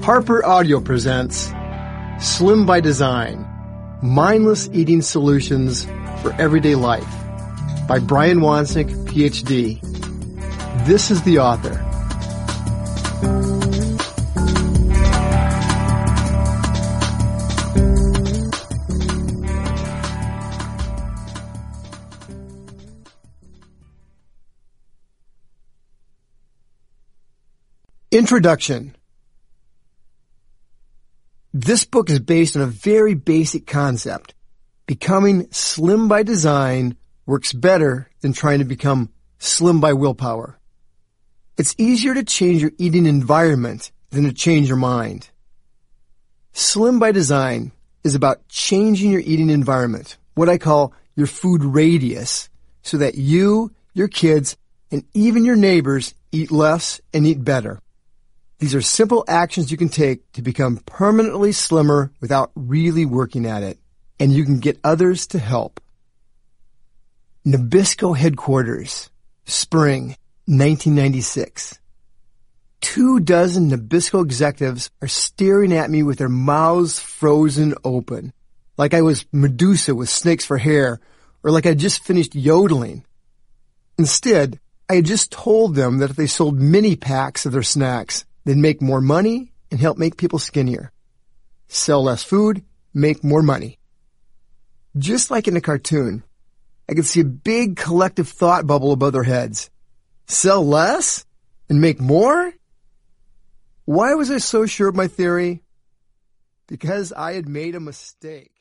Harper Audio presents Slim by Design, Mindless Eating Solutions for Everyday Life by Brian Wansink, PhD. This is the author. Introduction. This book is based on a very basic concept. Becoming slim by design works better than trying to become slim by willpower. It's easier to change your eating environment than to change your mind. Slim by design is about changing your eating environment, what I call your food radius, so that you, your kids, and even your neighbors eat less and eat better. These are simple actions you can take to become permanently slimmer without really working at it, and you can get others to help. Nabisco headquarters, spring 1996. 24 Nabisco executives are staring at me with their mouths frozen open, like I was Medusa with snakes for hair, or like I just finished yodeling. Instead, I had just told them that if they sold mini packs of their snacks, they'd make more money and help make people skinnier. Sell less food, make more money. Just like in a cartoon, I could see a big collective thought bubble above their heads. Sell less and make more? Why was I so sure of my theory? Because I had made a mistake.